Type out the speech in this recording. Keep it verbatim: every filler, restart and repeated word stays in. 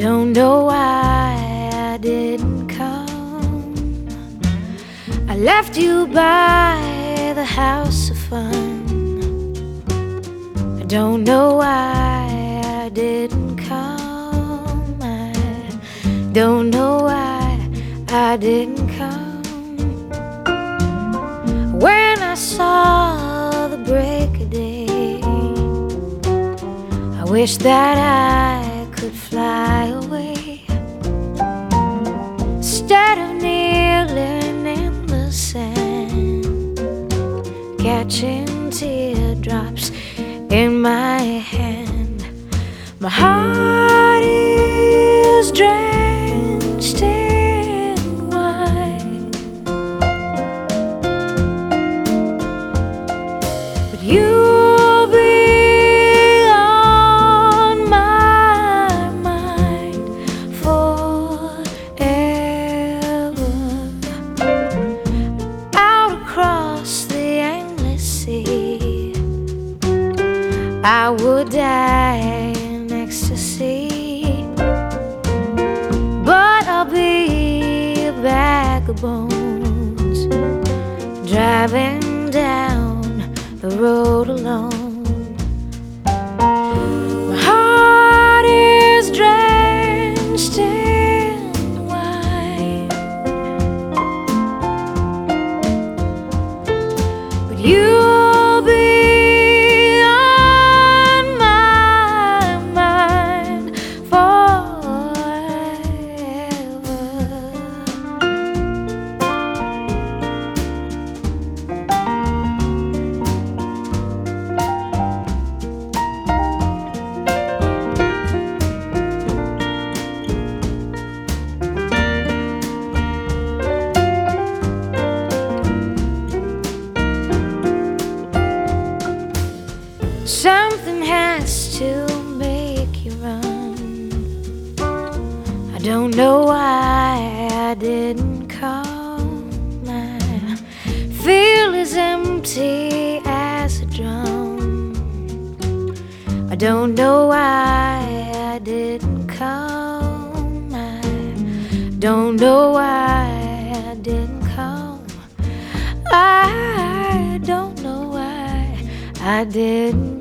don't know why I didn't come. I left you by the house of fun. I don't know why I didn't come. I don't know why I didn't come. When I saw the break of day, I wish that I could fly away instead of kneeling in the sand, catching teardrops in my hand. My heart is drenched in wine, but you'll be on my mind forever. Out across the endless sea, I would die in ecstasy, but I'll be a bag of bones driving down the road alone. My heart is drenched in wine, but you'll be something has to make you run. I don't know why I didn't come. I feel as empty as a drum. I don't know why I didn't come. I don't know why I didn't come. I don't know why I didn't